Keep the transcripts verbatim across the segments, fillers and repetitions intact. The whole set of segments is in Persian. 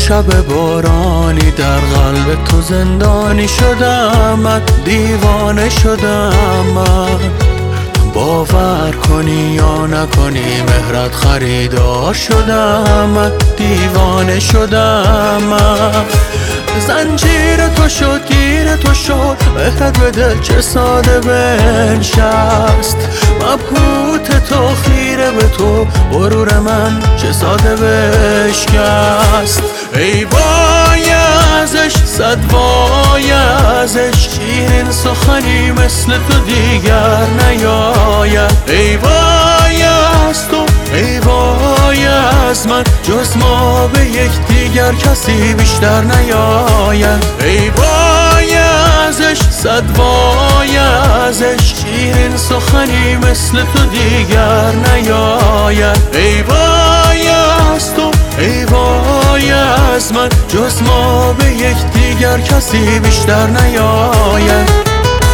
شب بارانی در قلب تو زندانی شدم من، دیوانه شدم من. باور کنی یا نکنی مهرت خریدار شدم من، دیوانه شدم من. زنجیر تو شد گیر تو شد، مهرت به دل چه ساده بنشست. مبهوت تو خیره به تو، غرور من چه ساده بشکست. ای وای ازش صد وای ازش، شیرین سخنی مثل تو دیگر نیاید. ای وای از تو ای وای از من، جز ما به یک دیگر کسی بیشتر نیاید. ای وای ازش صد وای ازش، شیرین سخنی مثل تو دیگر نیاید. ای وای از تو ای وای از من، جز ما به یک دیگر کسی بیشتر نیاید.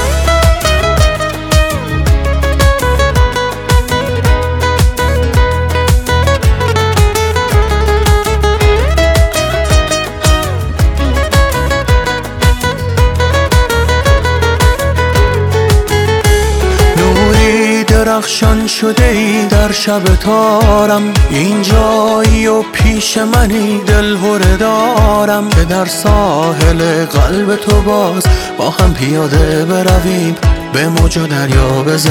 درخشان شده ای در شب تارم، اینجایی و پیش منی دلهره دارم. که در ساحل قلب تو باز با هم پیاده برویم، به موج و دریا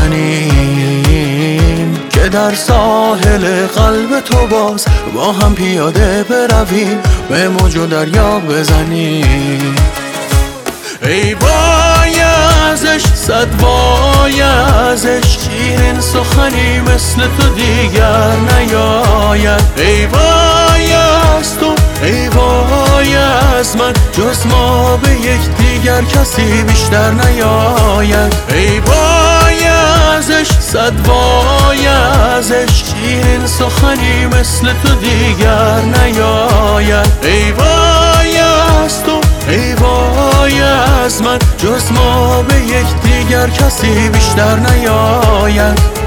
بزنیم. که در ساحل قلب تو باز با هم پیاده برویم، به موج و دریا بزنیم. ای وای ازش صد وای ازش، شیرین سخنی مثل تو دیگر نیاید. ای وای از تو ای وای از من، جز ما به یک دیگر کسی بیشتر نیاید. ای وای ازش صد وای ازش، شیرین سخنی مثل تو دیگر نیاید. ای وای از تو ای وای از من، جز ما به یک دیگر کسی بیشتر نیاید.